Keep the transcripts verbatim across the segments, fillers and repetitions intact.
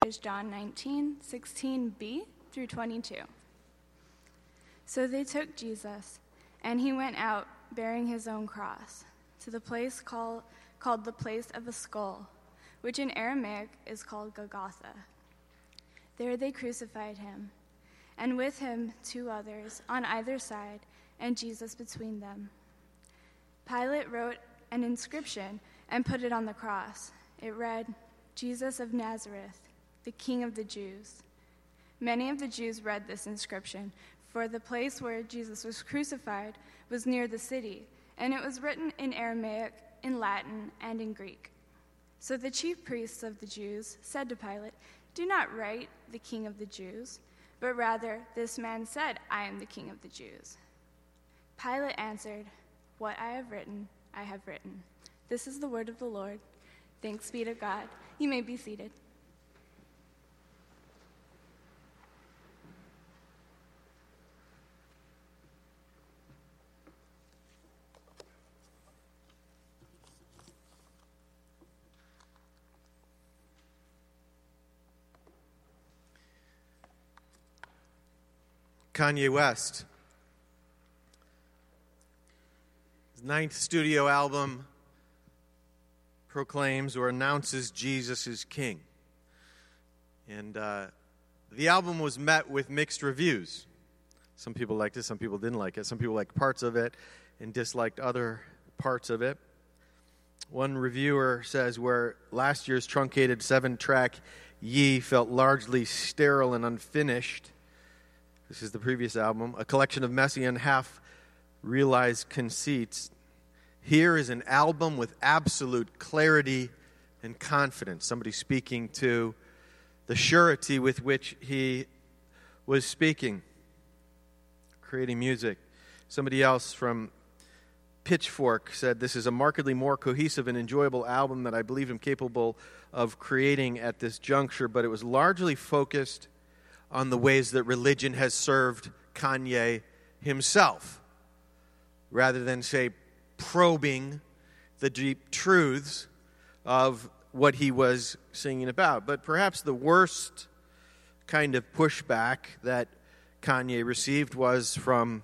is John nineteen, sixteen b through twenty-two. So they took Jesus, and he went out bearing his own cross to the place called, called the place of a skull, which in Aramaic is called Golgotha. There they crucified him, and with him two others on either side, and Jesus between them. Pilate wrote an inscription and put it on the cross. It read, "Jesus of Nazareth, the King of the Jews." Many of the Jews read this inscription, for the place where Jesus was crucified was near the city, and it was written in Aramaic, in Latin, and in Greek. So the chief priests of the Jews said to Pilate, "Do not write, 'the King of the Jews,' but rather, 'This man said, I am the King of the Jews.'" Pilate answered, "What I have written, I have written." This is the word of the Lord. Thanks be to God. You may be seated. Kanye West. His ninth studio album proclaims or announces Jesus is King. And uh, the album was met with mixed reviews. Some people liked it, some people didn't like it. Some people liked parts of it and disliked other parts of it. One reviewer says, where last year's truncated seven-track Ye felt largely sterile and unfinished, this is the previous album, a collection of messy and half-realized conceits. Here is an album with absolute clarity and confidence. Somebody speaking to the surety with which he was speaking, creating music. Somebody else from Pitchfork said, "This is a markedly more cohesive and enjoyable album that I believe I'm capable of creating at this juncture, but it was largely focused on the ways that religion has served Kanye himself, rather than, say, probing the deep truths of what he was singing about." But perhaps the worst kind of pushback that Kanye received was from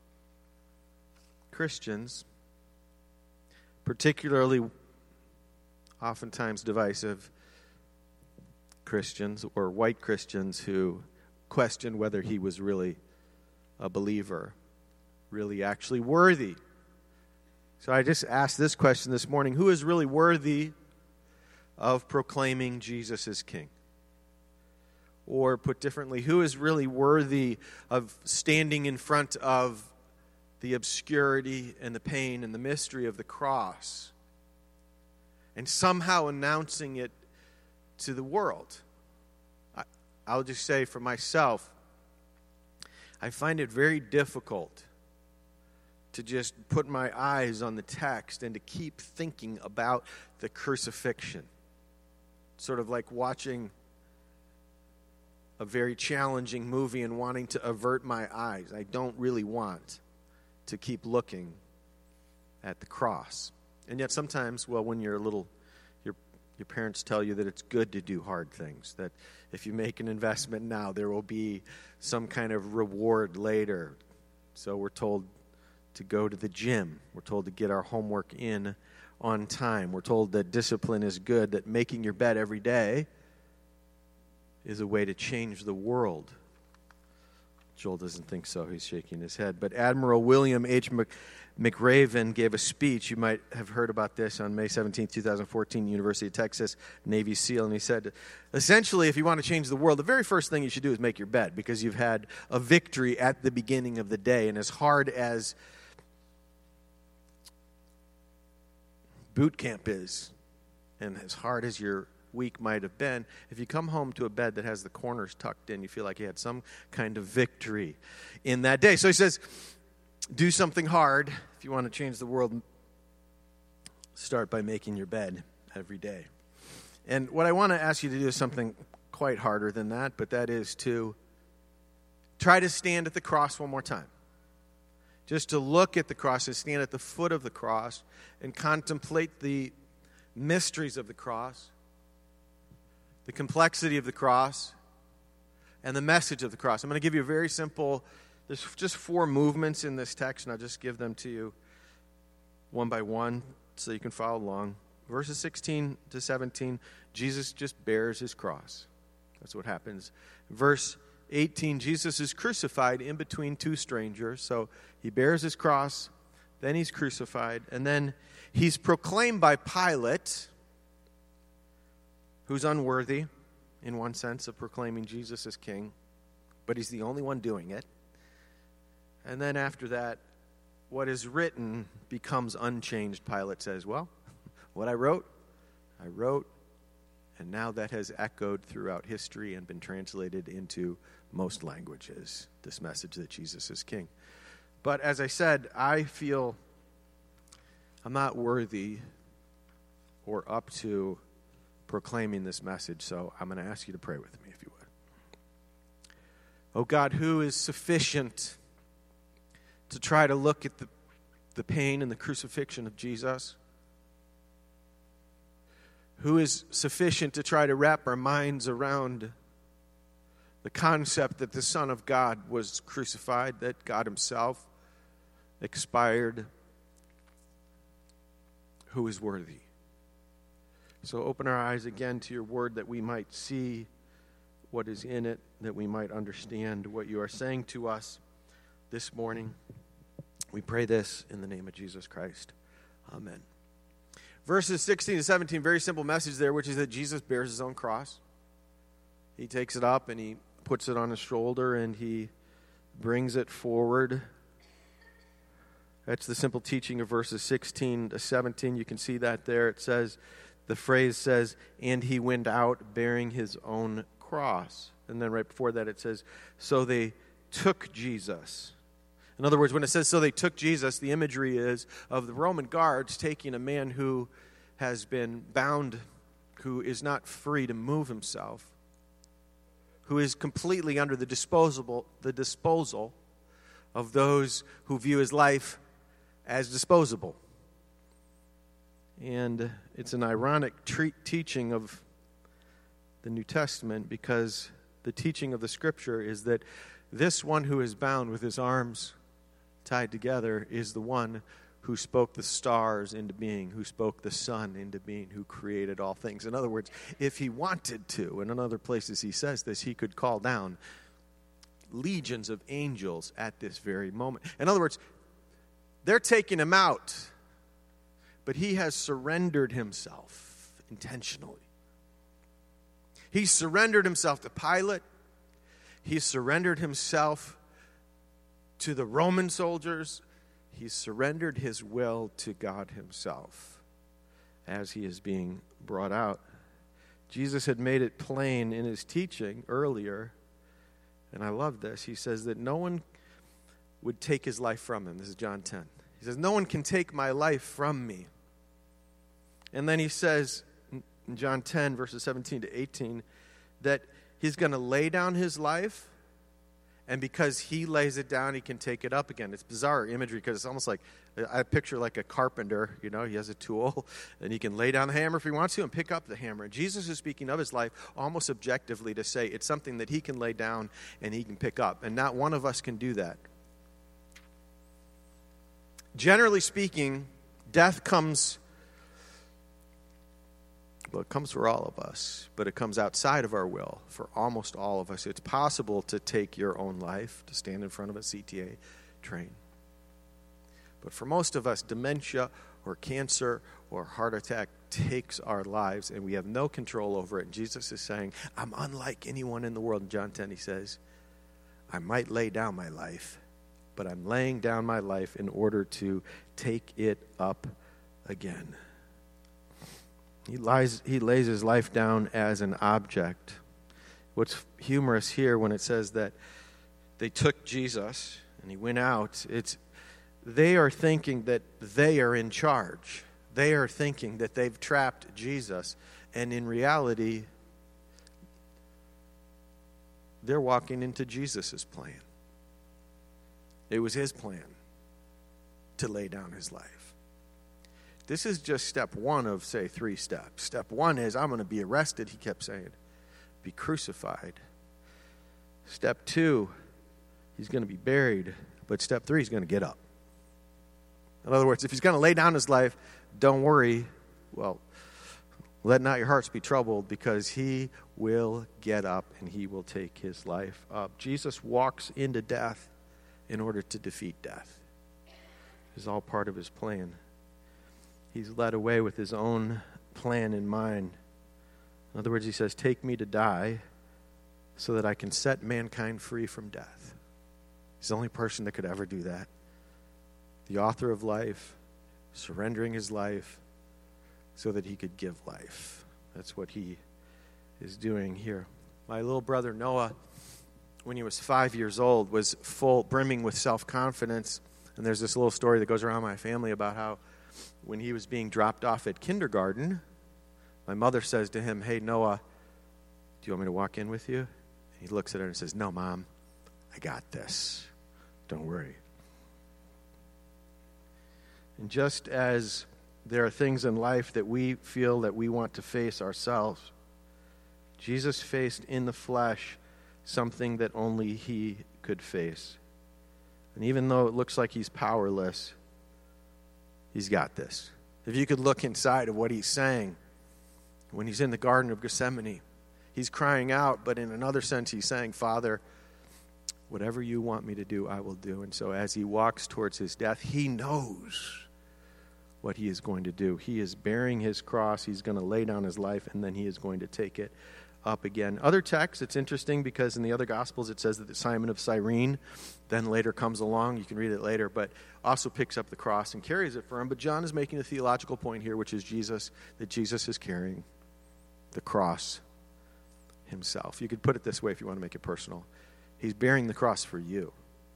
Christians, particularly oftentimes divisive Christians or white Christians who questioned whether he was really a believer, really actually worthy. So I just asked this question this morning: who is really worthy of proclaiming Jesus as King? Or put differently, who is really worthy of standing in front of the obscurity and the pain and the mystery of the cross and somehow announcing it to the world? I, I'll just say for myself, I find it very difficult to just put my eyes on the text and to keep thinking about the crucifixion. Sort of like watching a very challenging movie and wanting to avert my eyes. I don't really want to keep looking at the cross. And yet sometimes, well, when you're a little, your your parents tell you that it's good to do hard things, that if you make an investment now, there will be some kind of reward later. So we're told to go to the gym. We're told to get our homework in on time. We're told that discipline is good, that making your bed every day is a way to change the world. Joel doesn't think so. He's shaking his head. But Admiral William H. McRaven gave a speech. You might have heard about this on May seventeenth, twenty fourteen, University of Texas, Navy SEAL. And he said, essentially, if you want to change the world, the very first thing you should do is make your bed, because you've had a victory at the beginning of the day. And as hard as boot camp is, and as hard as your week might have been, if you come home to a bed that has the corners tucked in, you feel like you had some kind of victory in that day. So he says, do something hard. If you want to change the world, start by making your bed every day. And what I want to ask you to do is something quite harder than that, but that is to try to stand at the cross one more time. Just to look at the cross and stand at the foot of the cross and contemplate the mysteries of the cross. the complexity of the cross, and the message of the cross. I'm going to give you a very simple, there's just four movements in this text, and I'll just give them to you one by one so you can follow along. Verses sixteen to seventeen, Jesus just bears his cross. That's what happens. Verse eighteen, Jesus is crucified in between two strangers. So he bears his cross, then he's crucified, and then he's proclaimed by Pilate, who's unworthy, in one sense, of proclaiming Jesus as king, but he's the only one doing it. And then after that, what is written becomes unchanged. Pilate says, well, what I wrote, I wrote, and now that has echoed throughout history and been translated into most languages, this message that Jesus is king. But as I said, I feel I'm not worthy or up to proclaiming this message, so I'm going to ask you to pray with me, if you would. Oh God, who is sufficient to try to look at the, the pain and the crucifixion of Jesus? Who is sufficient to try to wrap our minds around the concept that the Son of God was crucified, that God himself expired? Who is worthy? So open our eyes again to your word that we might see what is in it, that we might understand what you are saying to us this morning. We pray this in the name of Jesus Christ. Amen. Verses sixteen to seventeen, very simple message there, which is that Jesus bears his own cross. He takes it up and he puts it on his shoulder and he brings it forward. That's the simple teaching of verses sixteen to seventeen. You can see that there. It says, the phrase says, and he went out bearing his own cross. And then right before that it says, so they took Jesus. In other words, when it says, so they took Jesus, the imagery is of the Roman guards taking a man who has been bound, who is not free to move himself, who is completely under the disposable, the disposal of those who view his life as disposable. And it's an ironic tre- teaching of the New Testament, because the teaching of the Scripture is that this one who is bound with his arms tied together is the one who spoke the stars into being, who spoke the sun into being, who created all things. In other words, if he wanted to, and in other places he says this, he could call down legions of angels at this very moment. In other words, they're taking him out, but he has surrendered himself intentionally. He surrendered himself to Pilate. He surrendered himself to the Roman soldiers. He surrendered his will to God himself as he is being brought out. Jesus had made it plain in his teaching earlier, and I love this. He says that no one would take his life from him. This is John ten. He says, no one can take my life from me. And then he says in John ten, verses seventeen to eighteen, that he's going to lay down his life, and because he lays it down, he can take it up again. It's bizarre imagery because it's almost like, I picture like a carpenter, you know, he has a tool, and he can lay down the hammer if he wants to and pick up the hammer. And Jesus is speaking of his life almost objectively to say it's something that he can lay down and he can pick up. And not one of us can do that. Generally speaking, death comes, well, it comes for all of us, but it comes outside of our will for almost all of us. It's possible to take your own life, to stand in front of a C T A train. But for most of us, dementia or cancer or heart attack takes our lives, and we have no control over it. And Jesus is saying, I'm unlike anyone in the world. In John ten, he says, I might lay down my life, but I'm laying down my life in order to take it up again. He lies, he lays his life down as an object. What's humorous here when it says that they took Jesus and he went out, it's they are thinking that they are in charge. They are thinking that they've trapped Jesus, and in reality, they're walking into Jesus' plan. It was his plan to lay down his life. This is just step one of, say, three steps. Step one is, I'm going to be arrested, he kept saying. be crucified. Step two, he's going to be buried. But step three, he's going to get up. In other words, if he's going to lay down his life, don't worry. Well, let not your hearts be troubled, because he will get up and he will take his life up. Jesus walks into death in order to defeat death. It's all part of his plan. He's led away with his own plan in mind. In other words, he says, take me to die so that I can set mankind free from death. He's the only person that could ever do that. The author of life, surrendering his life so that he could give life. That's what he is doing here. My little brother Noah, when he was five years old, was full, brimming with self-confidence. And there's this little story that goes around my family about how when he was being dropped off at kindergarten, my mother says to him, hey, Noah, do you want me to walk in with you? And he looks at her and says, no, Mom, I got this. Don't worry. And just as there are things in life that we feel that we want to face ourselves, Jesus faced in the flesh something that only he could face. And even though it looks like he's powerless, he's got this. If you could look inside of what he's saying when he's in the Garden of Gethsemane, he's crying out, but in another sense he's saying, Father, whatever you want me to do, I will do. And so as he walks towards his death, he knows what he is going to do. He is bearing his cross. He's going to lay down his life, and then he is going to take it up again. Other texts, it's interesting because in the other Gospels it says that Simon of Cyrene then later comes along. You can read it later, but also picks up the cross and carries it for him. But John is making a theological point here, which is Jesus, that Jesus is carrying the cross himself. You could put it this way if you want to make it personal. He's bearing the cross for you.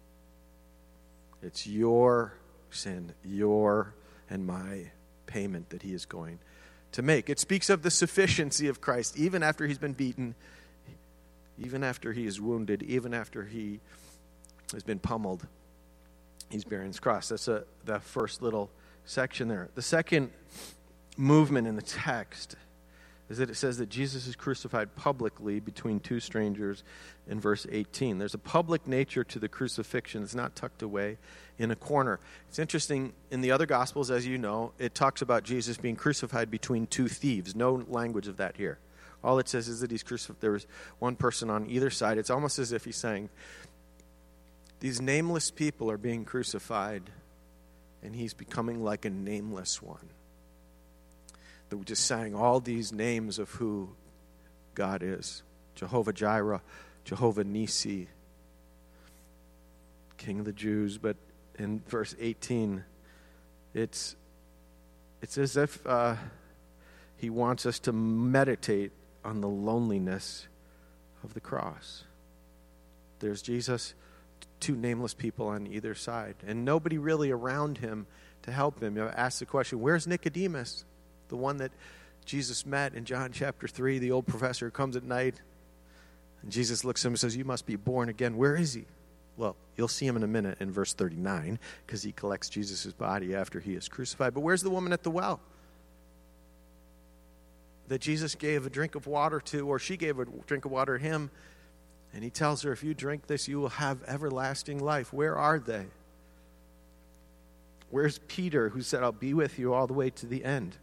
It's your sin, your and my payment that he is going to make. It speaks of the sufficiency of Christ, even after he's been beaten, even after he is wounded, even after he has been pummeled. He's bearing his cross. That's a, the first little section there. The second movement in the text is that it says that Jesus is crucified publicly between two strangers in verse eighteen. There's a public nature to the crucifixion. It's not tucked away in a corner. It's interesting, in the other Gospels, as you know, it talks about Jesus being crucified between two thieves. No language of that here. All it says is that he's crucified. There was one person on either side. It's almost as if he's saying, these nameless people are being crucified, and he's becoming like a nameless one. That we just sang all these names of who God is. Jehovah Jireh, Jehovah Nisi, King of the Jews. But in verse eighteen, it's it's as if uh, he wants us to meditate on the loneliness of the cross. There's Jesus, two nameless people on either side, and nobody really around him to help him. You ask the question, where's Nicodemus? The one that Jesus met in John chapter three, the old professor who comes at night. And Jesus looks at him and says, you must be born again. Where is he? Well, you'll see him in a minute in verse thirty-nine, because he collects Jesus' body after he is crucified. But where's the woman at the well that Jesus gave a drink of water to, or she gave a drink of water to him? And he tells her, if you drink this, you will have everlasting life. Where are they? Where's Peter, who said, I'll be with you all the way to the end?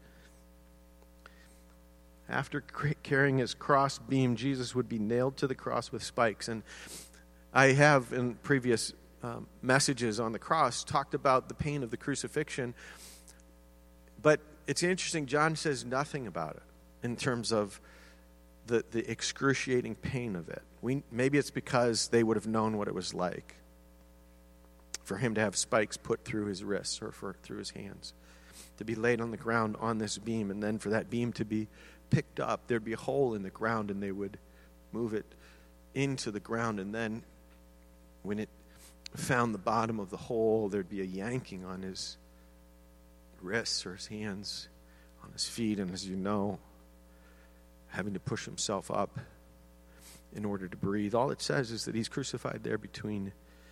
After carrying his cross beam, Jesus would be nailed to the cross with spikes. And I have, in previous um, messages on the cross, talked about the pain of the crucifixion. But it's interesting, John says nothing about it in terms of the, the excruciating pain of it. We, maybe it's because they would have known what it was like for him to have spikes put through his wrists or for, through his hands, to be laid on the ground on this beam, and then for that beam to be picked up. There'd be a hole in the ground, and they would move it into the ground, and then when it found the bottom of the hole, there'd be a yanking on his wrists or his hands, on his feet, and as you know, having to push himself up in order to breathe. All it says is that he's crucified there between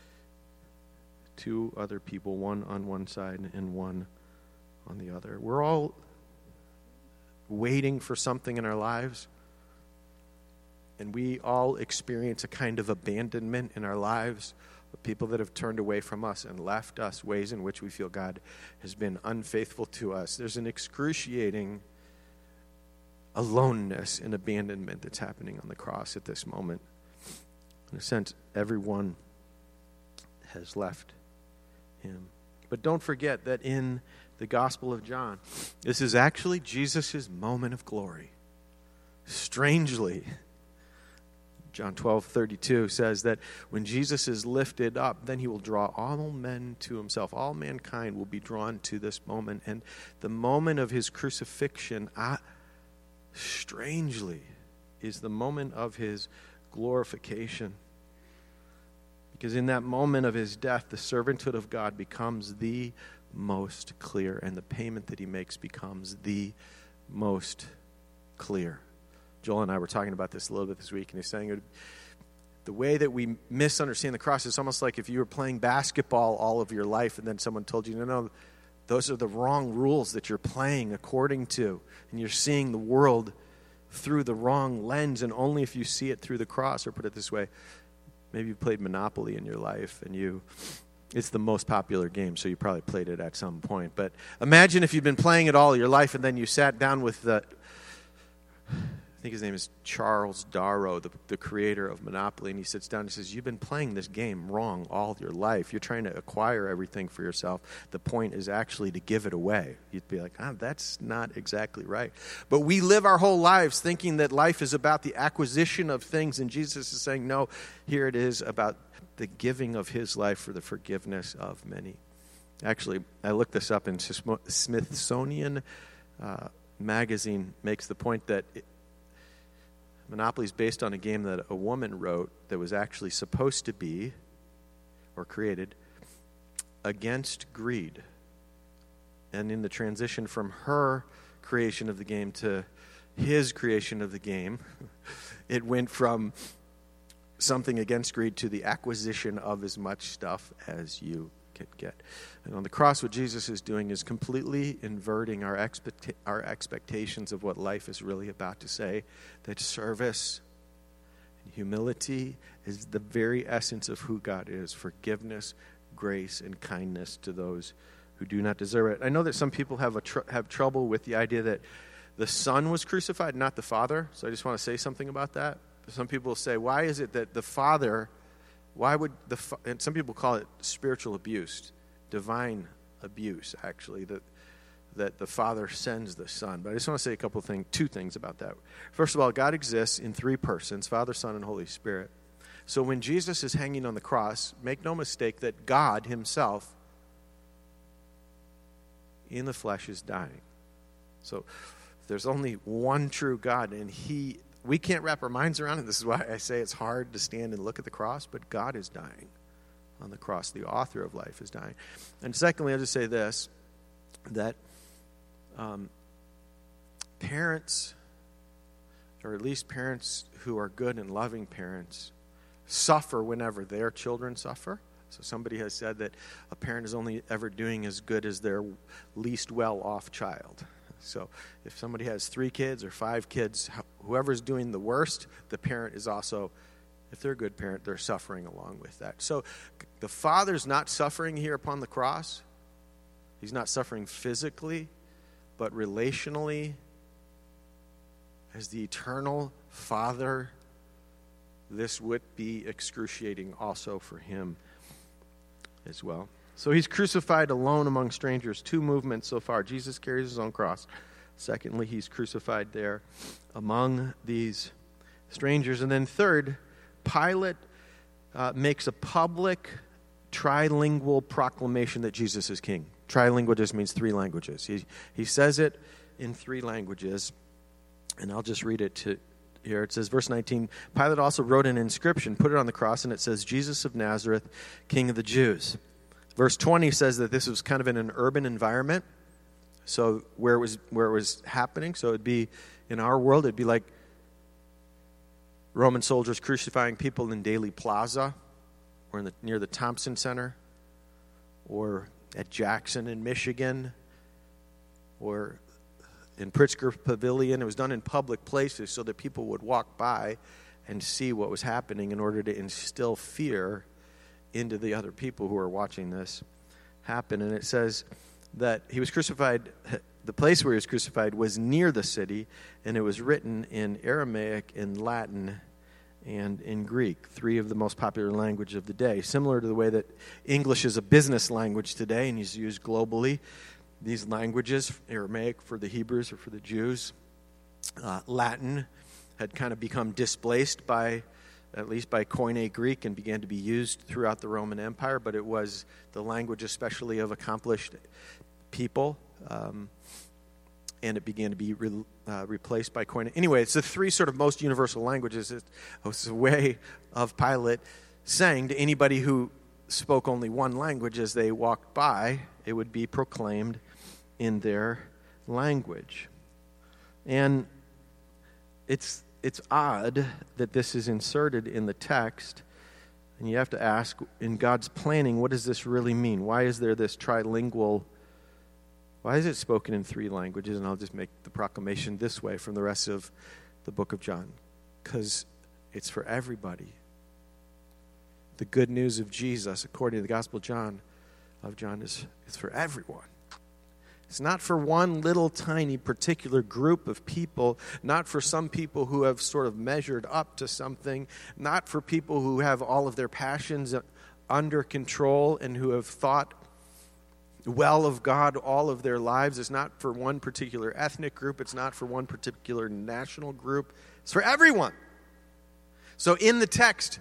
two other people, one on one side and one on the other. We're all waiting for something in our lives, And we all experience a kind of abandonment in our lives, of people that have turned away from us and left us, ways in which we feel God has been unfaithful to us. There's an excruciating aloneness and abandonment that's happening on the cross at this moment. In a sense, everyone has left him. But don't forget that in the Gospel of John, this is actually Jesus' moment of glory. Strangely, John twelve thirty-two says that when Jesus is lifted up, then he will draw all men to himself. All mankind will be drawn to this moment. And the moment of his crucifixion, I, strangely, is the moment of his glorification. Because in that moment of his death, the servanthood of God becomes the most clear, and the payment that he makes becomes the most clear. Joel and I were talking about this a little bit this week, and he's saying it, the way that we misunderstand the cross is almost like if you were playing basketball all of your life and then someone told you, no, no, those are the wrong rules that you're playing according to, and you're seeing the world through the wrong lens, and only if you see it through the cross. Or put it this way, maybe you played Monopoly in your life, and you it's the most popular game, so you probably played it at some point. But imagine if you'd been playing it all your life, and then you sat down with the, I think his name is Charles Darrow, the, the creator of Monopoly, and he sits down and he says, you've been playing this game wrong all your life. You're trying to acquire everything for yourself. The point is actually to give it away. You'd be like, ah, that's not exactly right. But we live our whole lives thinking that life is about the acquisition of things, and Jesus is saying, no, here it is about the giving of his life for the forgiveness of many. Actually, I looked this up, in Smithsonian uh, Magazine makes the point that it, Monopoly is based on a game that a woman wrote that was actually supposed to be, or created, against greed. And in the transition from her creation of the game to his creation of the game, it went from something against greed to the acquisition of as much stuff as you could get. And on the cross, what Jesus is doing is completely inverting our expect- our expectations of what life is really about to say, that service and humility is the very essence of who God is, forgiveness, grace, and kindness to those who do not deserve it. I know that some people have a tr- have trouble with the idea that the Son was crucified, not the Father, so I just want to say something about that. Some people say, why is it that the Father, why would the, and some people call it spiritual abuse, divine abuse, actually, that that the Father sends the Son. But I just want to say a couple of things, two things about that. First of all, God exists in three persons, Father, Son, and Holy Spirit. So when Jesus is hanging on the cross, make no mistake that God himself in the flesh is dying. So there's only one true God, and he we can't wrap our minds around it. This is why I say it's hard to stand and look at the cross, but God is dying on the cross. The author of life is dying. And secondly, I'll just say this, that um, parents, or at least parents who are good and loving parents, suffer whenever their children suffer. So somebody has said that a parent is only ever doing as good as their least well-off child. So if somebody has three kids or five kids, whoever's doing the worst, the parent is also, if they're a good parent, they're suffering along with that. So the Father's not suffering here upon the cross. He's not suffering physically, but relationally. As the eternal Father, this would be excruciating also for him as well. So he's crucified alone among strangers. Two movements so far. Jesus carries his own cross. Secondly, he's crucified there among these strangers. And then third, Pilate uh, makes a public trilingual proclamation that Jesus is king. Trilingual just means three languages. He, he says it in three languages. And I'll just read it to here. It says, verse nineteen, Pilate also wrote an inscription, put it on the cross, and it says, Jesus of Nazareth, King of the Jews. Verse twenty says that this was kind of in an urban environment, so where it was where it was happening. So it'd be, in our world, it'd be like Roman soldiers crucifying people in Daly Plaza, or in the, near the Thompson Center, or at Jackson in Michigan, or in Pritzker Pavilion. It was done in public places so that people would walk by and see what was happening in order to instill fear into the other people who are watching this happen. And it says that he was crucified, the place where he was crucified was near the city, and it was written in Aramaic, in Latin, and in Greek, three of the most popular languages of the day. Similar to the way that English is a business language today and is used globally, these languages, Aramaic for the Hebrews or for the Jews, uh, Latin had kind of become displaced by, at least by Koine Greek, and began to be used throughout the Roman Empire, but it was the language especially of accomplished people, um, and it began to be re, uh, replaced by Koine. Anyway, it's the three sort of most universal languages. It was a way of Pilate saying to anybody who spoke only one language as they walked by, it would be proclaimed in their language. And it's It's odd that this is inserted in the text, and you have to ask, in God's planning, what does this really mean? Why is there this trilingual, why is it spoken in three languages? And I'll just make the proclamation this way from the rest of the book of John, because it's for everybody. The good news of Jesus, according to the Gospel of John, of John, is it's for everyone. It's not for one little tiny particular group of people, not for some people who have sort of measured up to something, not for people who have all of their passions under control and who have thought well of God all of their lives. It's not for one particular ethnic group. It's not for one particular national group. It's for everyone. So in the text,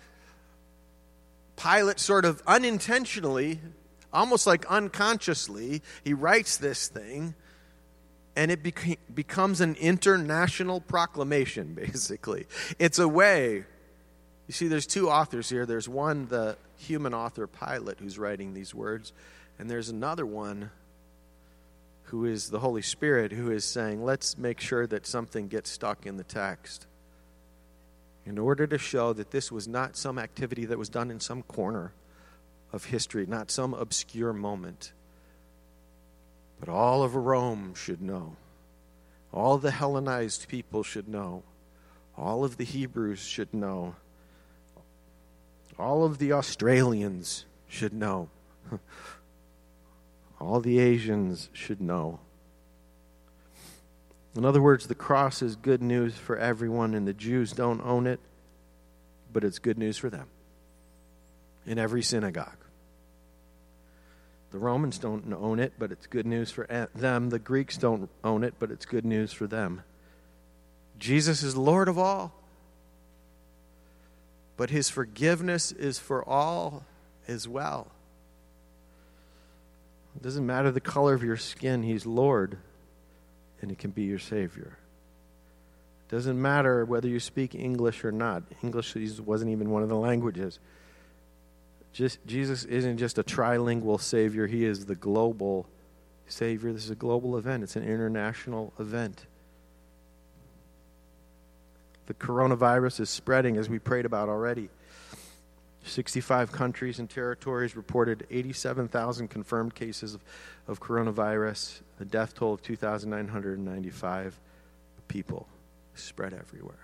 Pilate sort of unintentionally, almost like unconsciously, he writes this thing, and it beca- becomes an international proclamation, basically. It's a way. You see, there's two authors here. There's one, the human author, Pilate, who's writing these words, and there's another one who is the Holy Spirit, who is saying, let's make sure that something gets stuck in the text in order to show that this was not some activity that was done in some corner of history, not some obscure moment. But all of Rome should know. All the Hellenized people should know. All of the Hebrews should know. All of the Australians should know. All the Asians should know. In other words, the cross is good news for everyone, and the Jews don't own it, but it's good news for them. In every synagogue. The Romans don't own it, but it's good news for them. The Greeks don't own it, but it's good news for them. Jesus is Lord of all, but his forgiveness is for all as well. It doesn't matter the color of your skin, he's Lord, and he can be your Savior. It doesn't matter whether you speak English or not. English wasn't even one of the languages. Just, Jesus isn't just a trilingual Savior. He is the global Savior. This is a global event. It's an international event. The coronavirus is spreading, as we prayed about already. sixty-five countries and territories reported eighty-seven thousand confirmed cases of, of coronavirus. A death toll of two thousand nine hundred ninety-five people. Spread everywhere.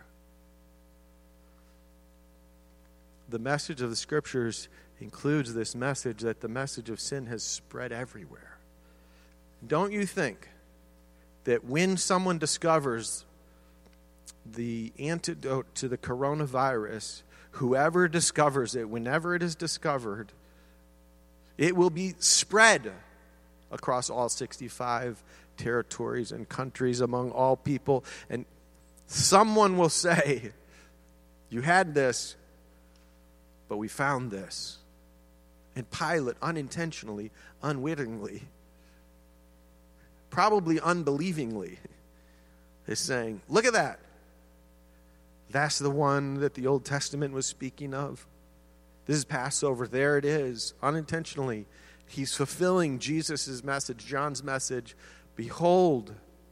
The message of the Scriptures includes this message that the message of sin has spread everywhere. Don't you think that when someone discovers the antidote to the coronavirus, whoever discovers it, whenever it is discovered, it will be spread across all sixty-five territories and countries among all people, and someone will say, you had this, but we found this. And Pilate, unintentionally, unwittingly, probably unbelievingly, is saying, look at that. That's the one that the Old Testament was speaking of. This is Passover. There it is. Unintentionally, he's fulfilling Jesus' message, John's message. Behold,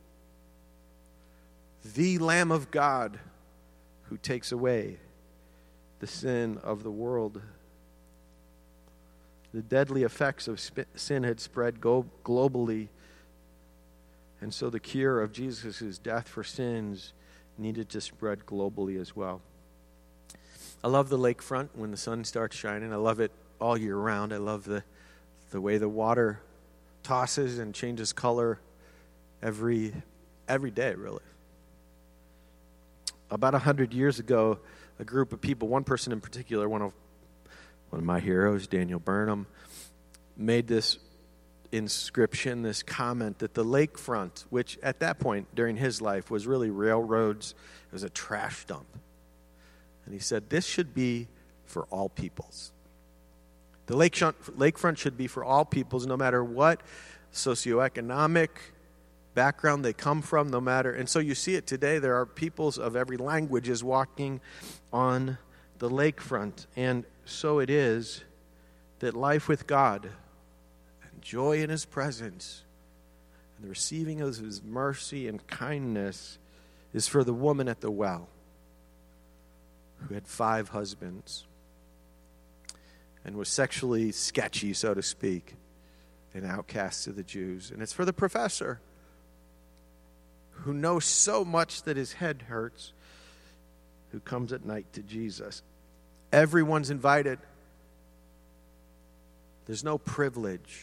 the Lamb of God who takes away the sin of the world. The deadly effects of sin had spread go- globally, and so the cure of Jesus' death for sins needed to spread globally as well. I love the lakefront when the sun starts shining. I love it all year round. I love the the way the water tosses and changes color every every day, really. About a hundred years ago, a group of people, one person in particular, one of one of my heroes, Daniel Burnham, made this inscription, this comment that the lakefront, which at that point during his life was really railroads, it was a trash dump. And he said, this should be for all peoples. The lakefront should be for all peoples, no matter what socioeconomic background they come from, no matter. And so you see it today. There are peoples of every language is walking on the lakefront. And so it is that life with God and joy in His presence and the receiving of His mercy and kindness is for the woman at the well who had five husbands and was sexually sketchy, so to speak, an outcast to the Jews. And it's for the professor who knows so much that his head hurts, who comes at night to Jesus. Everyone's invited. There's no privilege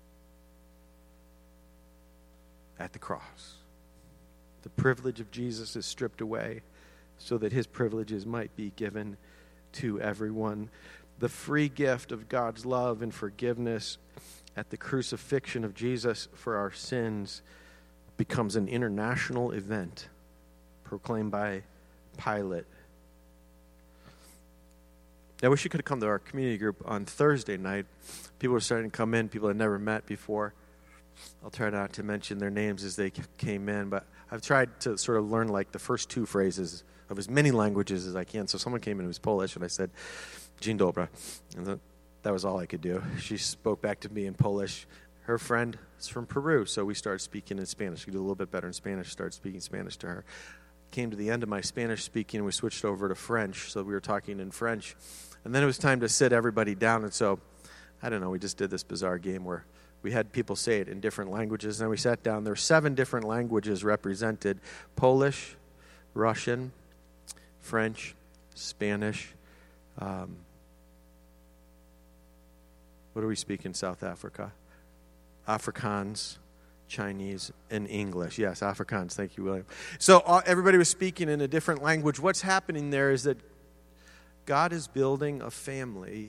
at the cross. The privilege of Jesus is stripped away so that His privileges might be given to everyone. The free gift of God's love and forgiveness at the crucifixion of Jesus for our sins becomes an international event proclaimed by Pilate. I wish you could have come to our community group on Thursday night. People were starting to come in, people I'd never met before. I'll try not to mention their names as they came in, but I've tried to sort of learn like the first two phrases of as many languages as I can. So someone came in who was Polish, and I said, Dzień dobry. And that, that was all I could do. She spoke back to me in Polish. Her friend is from Peru, so we started speaking in Spanish. She could do a little bit better in Spanish, started speaking Spanish to her. Came to the end of my Spanish speaking, and we switched over to French, so we were talking in French. And then it was time to sit everybody down, and so, I don't know, we just did this bizarre game where we had people say it in different languages, and then we sat down. There were seven different languages represented: Polish, Russian, French, Spanish. Um, what do we speak in South Africa? Afrikaans, Chinese, and English. Yes, Afrikaans. Thank you, William. So uh, everybody was speaking in a different language. What's happening there is that God is building a family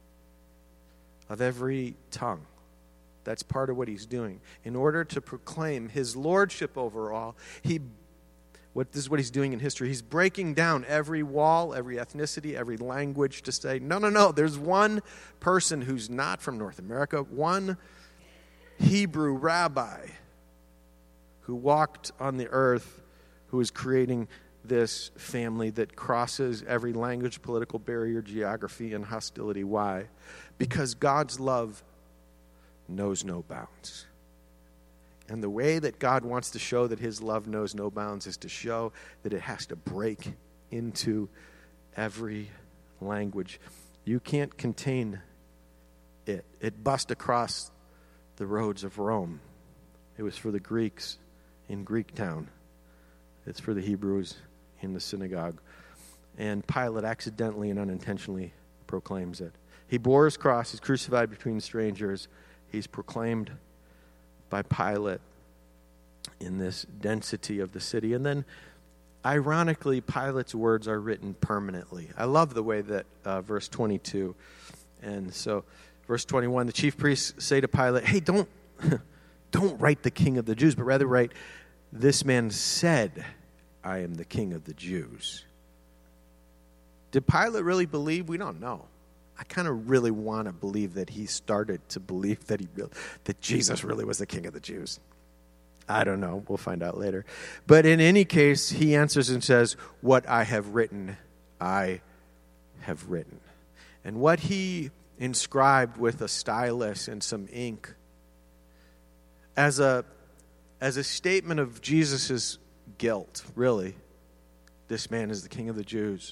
of every tongue. That's part of what He's doing. In order to proclaim His lordship over all, He What, this is what He's doing in history. He's breaking down every wall, every ethnicity, every language to say, no, no, no, there's one person who's not from North America, one Hebrew rabbi who walked on the earth, who is creating this family that crosses every language, political barrier, geography, and hostility. Why? Because God's love knows no bounds. And the way that God wants to show that His love knows no bounds is to show that it has to break into every language. You can't contain it. It bust across the roads of Rome. It was for the Greeks in Greek town. It's for the Hebrews in the synagogue. And Pilate accidentally and unintentionally proclaims it. He bore His cross. He's crucified between strangers. He's proclaimed by Pilate in this density of the city. And then, ironically, Pilate's words are written permanently. I love the way that uh, verse twenty-two, and so verse twenty-one, the chief priests say to Pilate, hey, don't, don't write the King of the Jews, but rather write, this man said, I am the King of the Jews. Did Pilate really believe? We don't know. I kind of really want to believe that he started to believe that he that Jesus really was the King of the Jews. I don't know. We'll find out later. But in any case, he answers and says, what I have written, I have written. And what he inscribed with a stylus and some ink as a as a statement of Jesus' guilt, really, this man is the King of the Jews,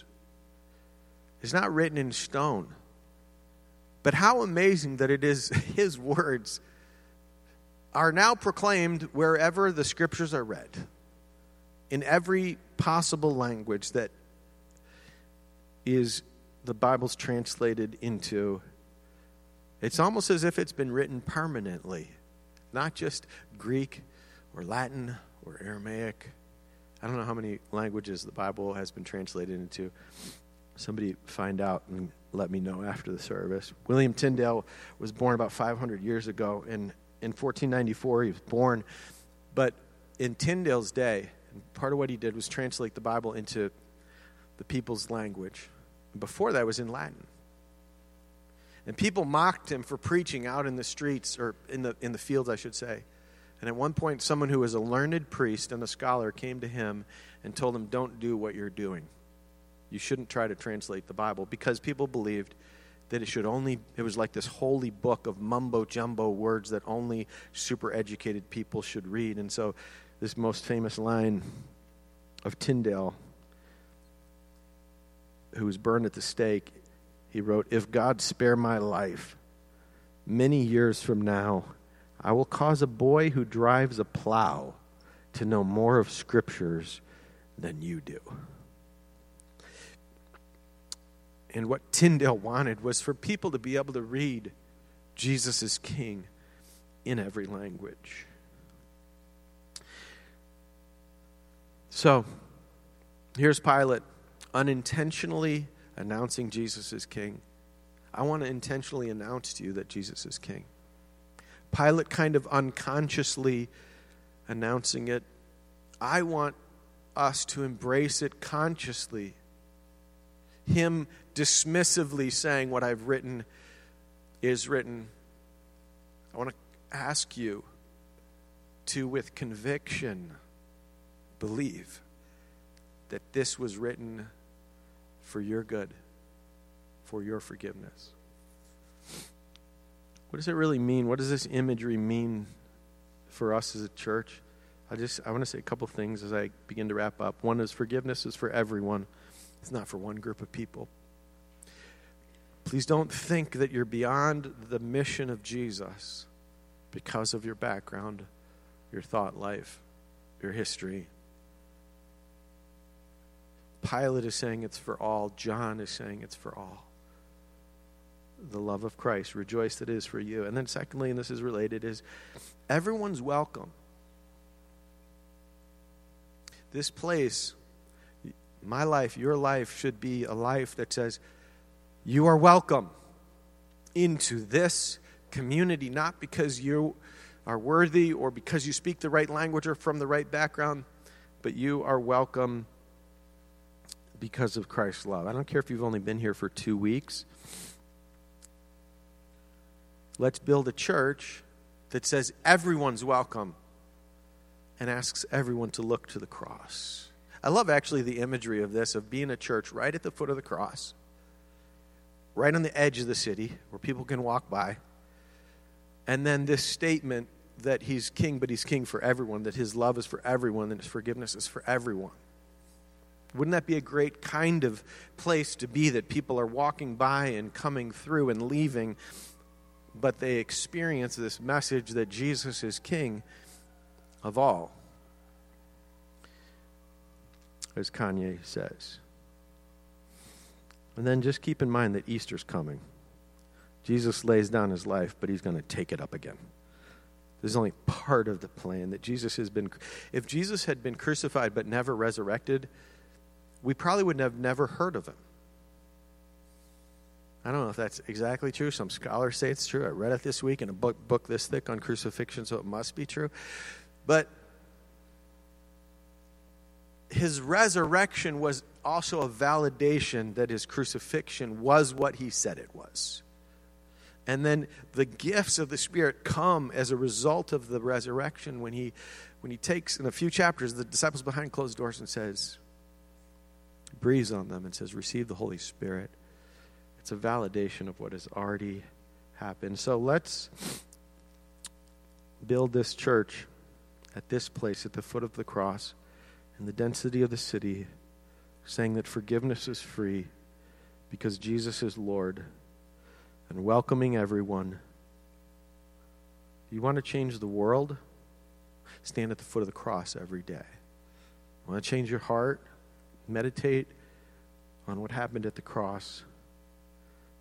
is not written in stone. But how amazing that it is his words are now proclaimed wherever the scriptures are read, in every possible language that is the Bible's translated into, it's almost as if it's been written permanently, not just Greek or Latin or Aramaic. I don't know how many languages the Bible has been translated into. Somebody find out and let me know after the service. William Tyndale was born about five hundred years ago, and in fourteen ninety-four he was born. But in Tyndale's day, part of what he did was translate the Bible into the people's language. Before that, it was in Latin. And people mocked him for preaching out in the streets, or in the in the fields, I should say. And at one point, someone who was a learned priest and a scholar came to him and told him, "Don't do what you're doing. You shouldn't try to translate the Bible," because people believed that it should only, it was like this holy book of mumbo-jumbo words that only super educated people should read. And so this most famous line of Tyndale, who was burned at the stake, he wrote, "If God spare my life, many years from now, I will cause a boy who drives a plow to know more of scriptures than you do." And what Tyndale wanted was for people to be able to read Jesus is King in every language. So, here's Pilate unintentionally announcing Jesus is King. I want to intentionally announce to you that Jesus is King. Pilate kind of unconsciously announcing it. I want us to embrace it consciously. Him dismissively saying what I've written is written. I want to ask you to, with conviction, believe that this was written for your good, for your forgiveness. What does it really mean? What does this imagery mean for us as a church? I just I want to say a couple things as I begin to wrap up. One is forgiveness is for everyone. It's not for one group of people. Please don't think that you're beyond the mission of Jesus because of your background, your thought life, your history. Pilate is saying it's for all. John is saying it's for all. The love of Christ, rejoice that it is for you. And then secondly, and this is related, is everyone's welcome. This place, my life, your life, should be a life that says, you are welcome into this community, not because you are worthy or because you speak the right language or from the right background, but you are welcome because of Christ's love. I don't care if you've only been here for two weeks. Let's build a church that says everyone's welcome and asks everyone to look to the cross. I love actually the imagery of this, of being a church right at the foot of the cross, right on the edge of the city where people can walk by. And then this statement that he's king, but he's king for everyone, that his love is for everyone, and his forgiveness is for everyone. Wouldn't that be a great kind of place to be, that people are walking by and coming through and leaving, but they experience this message that Jesus is king of all, as Kanye says. And then just keep in mind that Easter's coming. Jesus lays down his life, but he's going to take it up again. This is only part of the plan that Jesus has been. If Jesus had been crucified but never resurrected, we probably would have never heard of him. I don't know if that's exactly true. Some scholars say it's true. I read it this week in a book, book this thick on crucifixion, so it must be true. But his resurrection was also a validation that his crucifixion was what he said it was. And then the gifts of the Spirit come as a result of the resurrection when he when he takes, in a few chapters, the disciples behind closed doors and says, breathes on them and says, receive the Holy Spirit. It's a validation of what has already happened. So let's build this church at this place, at the foot of the cross, in the density of the city, saying that forgiveness is free because Jesus is Lord, and welcoming everyone. You want to change the world? Stand at the foot of the cross every day. Want to change your heart? Meditate on what happened at the cross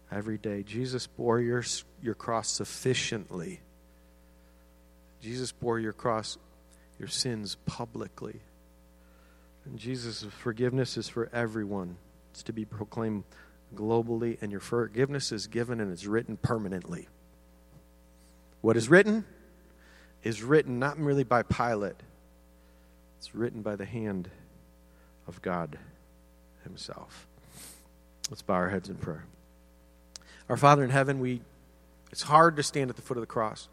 every day. Jesus bore your, your cross sufficiently. Jesus bore your cross, your sins publicly. And Jesus' forgiveness is for everyone. It's to be proclaimed globally, and your forgiveness is given and it's written permanently. What is written is written not merely by Pilate. It's written by the hand of God himself. Let's bow our heads in prayer. Our Father in heaven, we it's hard to stand at the foot of the cross.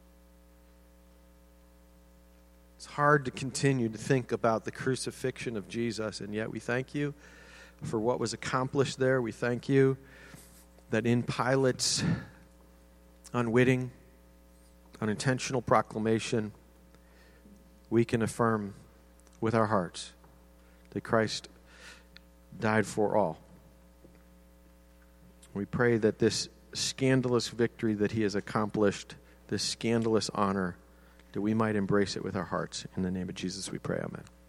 It's hard to continue to think about the crucifixion of Jesus, and yet we thank you for what was accomplished there. We thank you that in Pilate's unwitting, unintentional proclamation, we can affirm with our hearts that Christ died for all. We pray that this scandalous victory that he has accomplished, this scandalous honor, that we might embrace it with our hearts. In the name of Jesus we pray, amen.